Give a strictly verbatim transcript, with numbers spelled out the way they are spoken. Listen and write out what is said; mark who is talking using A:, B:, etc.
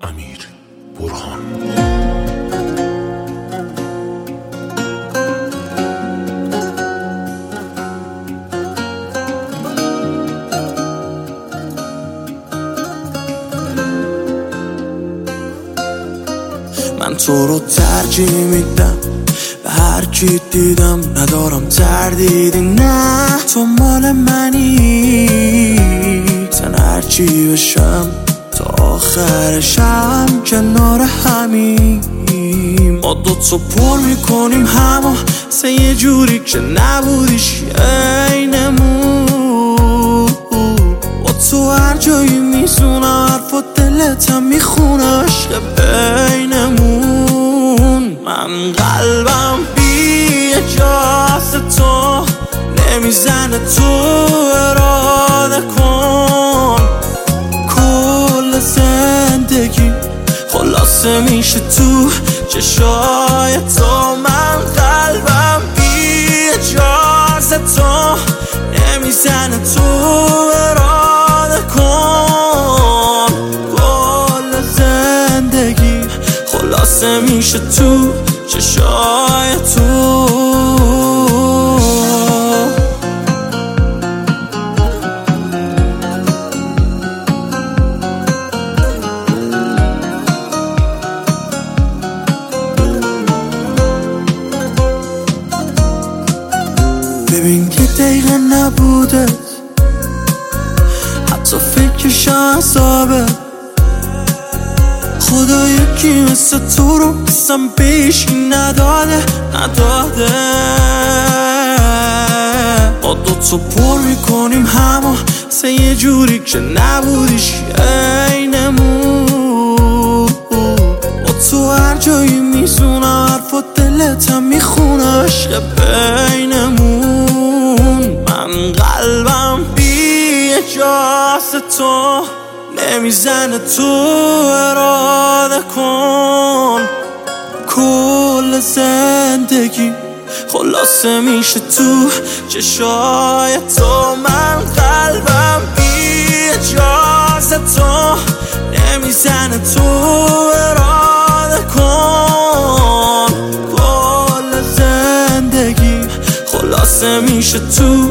A: امیر برهان.
B: من تو رو ترجیح میدم به هر کی دیدم، ندارم تردیدی، نه تو مال منی. زن هرچی بشم تا آخرشم کنار همیم، ما دوتا پر میکنیم همو سه یه جوری که نبودیش عینمون. با تو هر جایی میزونم حرف و دلتم میخونه عشق بینمون. من قلبم بی اجازه تو نمیزنه، تو اراده کن. کل زندگی خلاصه میشه تو چشای تو. من قلبم بی اجازه تو نمیزنه، تو اراده کن. کل زندگی خلاصه میشه تو چشای تو. ببین که دقیقه نبوده، حتی فکرش عذابه. خدا یکی مثل تو رو بسم پیشی نداده نداده. با دوتا پر میکنیم همو سه یه جوری که نبودیش عینمون. با تو هر جایی میزونم حرف و دلتم میخونه عشق بینمون. من قلبم بی اجازه تو نمیزنه، تو اراده کن. کل زندگی خلاصه میشه تو چشای تو. من قلبم بی اجازه تو نمیزنه، تو اراده کن. کل زندگی خلاصه میشه تو